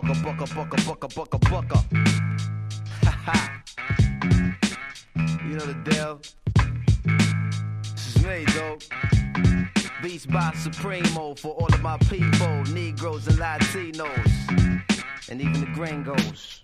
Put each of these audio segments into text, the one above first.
bucka. Ha ha. You know the deal. This is me, though. Beats by Supremo for all of my people, Negroes and Latinos, and even the gringos.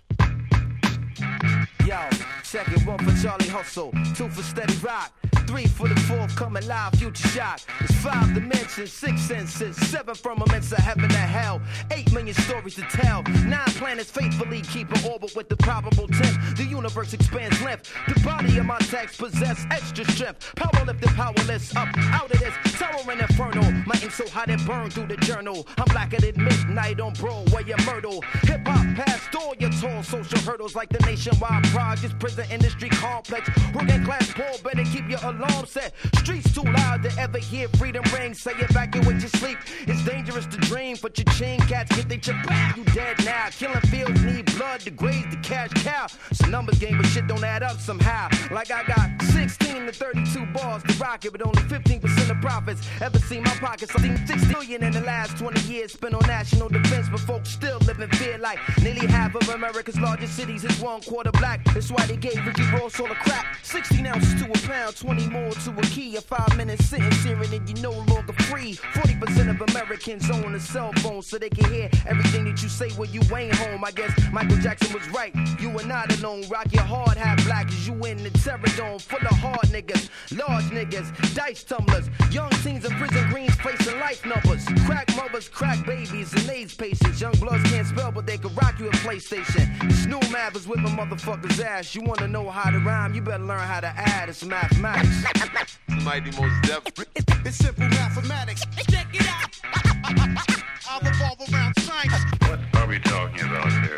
Yo, check it, 1 for Charlie Hustle, 2 for Steady Rock, 3 for the forthcoming live future shock. It's 5 dimensions, 6 senses, 7 firmaments of heaven to hell, 8 million stories to tell, 9 planets faithfully keep an orbit with the probable 10th. The universe expands length, the body of my text possess extra strength. Power lifted, powerless, up out of this tower and inferno. My ink so hot it burned through the journal. I'm blacker than midnight on Broadway and Myrtle. Hip hop past all your tall social hurdles like the nationwide projects, prison industry complex. Working class poor, better keep your alarm set. Streets too loud to ever hear freedom ring. Say evacuate your sleep. It's dangerous to dream, but your chain cats get they chip back. You dead now. Killing fields need blood to graze the cash cow. It's a numbers game, but shit don't add up somehow. Like I got 16 to 32 bars to rock it, but only 15% of profits. Ever seen my pockets? I think 6 billion in the last 20 years spent on national defense, but folks still live in fear like nearly half of America's largest cities is 1/4 black. That's why they gave Ricky Ross all the crap. 16 ounces to a pound, 20 more to a key. A 5 minute sentence hearing and you no longer free. 40% of Americans own a cell phone so they can hear everything that you say when you ain't home. I guess Michael Jackson was right. You are not alone. Rock your hard hat black as you in the terror dome. Full of hard niggas, large niggas, dice tumblers. Young teens in prison greens facing life numbers. Crack mothers, crack babies, and AIDS patients. Young bloods can't spell, but they can rock you a PlayStation. Snoop Mathers whipping motherfuckers' ass. You wanna know how to rhyme? You better learn how to add. It's mathematics. Mighty Most Def. It's simple mathematics. Check it out. I'll revolve around science. What are we talking about here?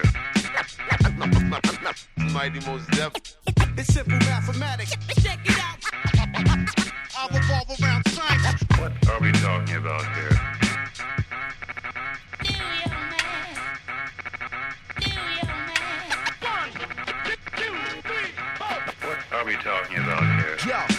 Mighty Most Def. It's simple mathematics. Check it out. I'll revolve around science. What are we talking about here? One, two, three, four. What are we talking about here? Yo,